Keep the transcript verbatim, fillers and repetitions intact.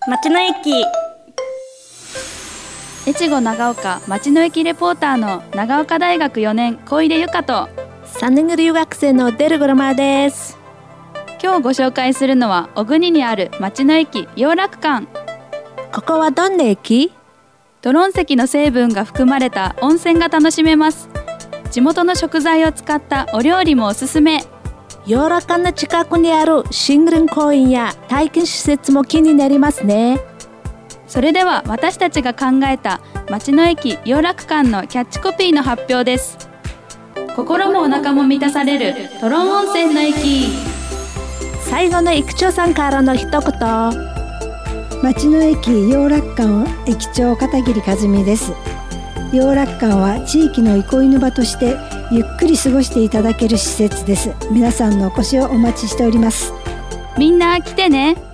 町の駅。 越後長岡町の駅レポーターの長岡大学よねん小出由香とさんねん留学生のデルグラマーです。 今日ご紹介するのは小国にある町の駅養楽館。 ここはどんな駅？ ドロン石の成分が含まれた温泉が楽しめます。地元の食材を使ったお料理もおすすめ。 養楽館の近くにある森林公園や体験施設も気になりますね。 それでは私たちが考えた町の駅養楽館のキャッチコピーの発表です。心もお腹も満たされるトロン温泉の駅。 最後の駅長さんからの一言。 町の駅養楽館駅長片桐和美です。養楽館は地域の憩いの場としてゆっくり過ごしていただける施設です。皆さんのお越しをお待ちしております。 みんな来てね。